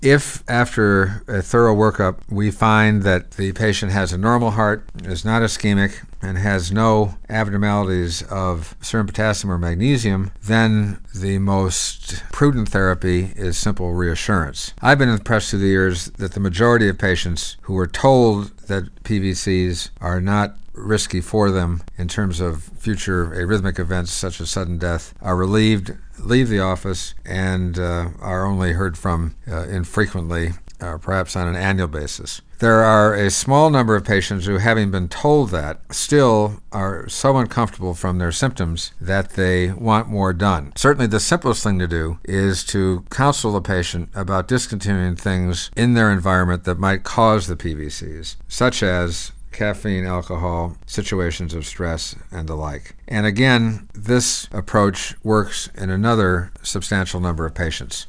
If after a thorough workup we find that the patient has a normal heart, is not ischemic, and has no abnormalities of serum potassium or magnesium, then the most prudent therapy is simple reassurance. I've been impressed through the years that the majority of patients who were told that PVCs are not risky for them in terms of future arrhythmic events such as sudden death are relieved, leave the office, and are only heard from infrequently, perhaps on an annual basis. There are a small number of patients who, having been told that, still are so uncomfortable from their symptoms that they want more done. Certainly the simplest thing to do is to counsel the patient about discontinuing things in their environment that might cause the PVCs, such as caffeine, alcohol, situations of stress, and the like. And again, this approach works in another substantial number of patients.